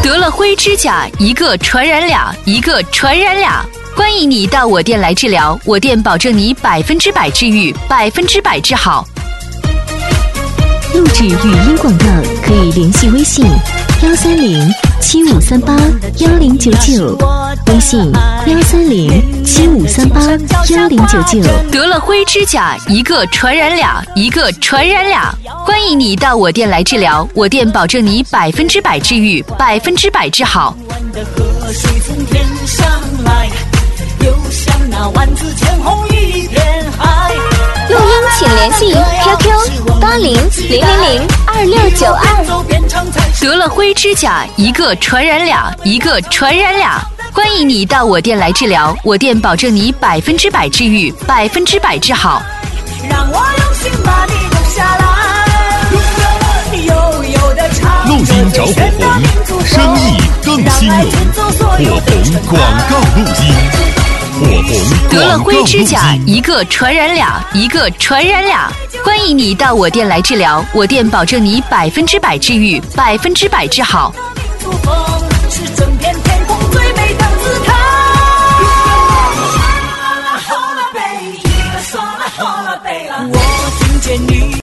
得了灰指甲，一个传染俩，一个传染俩。欢迎你到我店来治疗，我店保证你100%治愈，100%治好。 录制语音广告可以联系微信13075381099，微信13075381099。 得了灰指甲，一个传染俩，一个传染俩。欢迎你到我店来治疗，我店保证你100%治愈，100%治好。 河水从天上来，又像那万紫千红一片海。 录音请联系 QQ8000022692。 得了灰指甲，一个传染俩，一个传染俩。欢迎你到我店来治疗，我店保证你100%治愈，100%治好。 让我用心把你留下来。 录音找火红，生意更兴隆。火红广告录音，火红得了灰指甲，一个传染俩，一个传染俩。欢迎你到我店来治疗，我店保证你100%治愈，100%治好。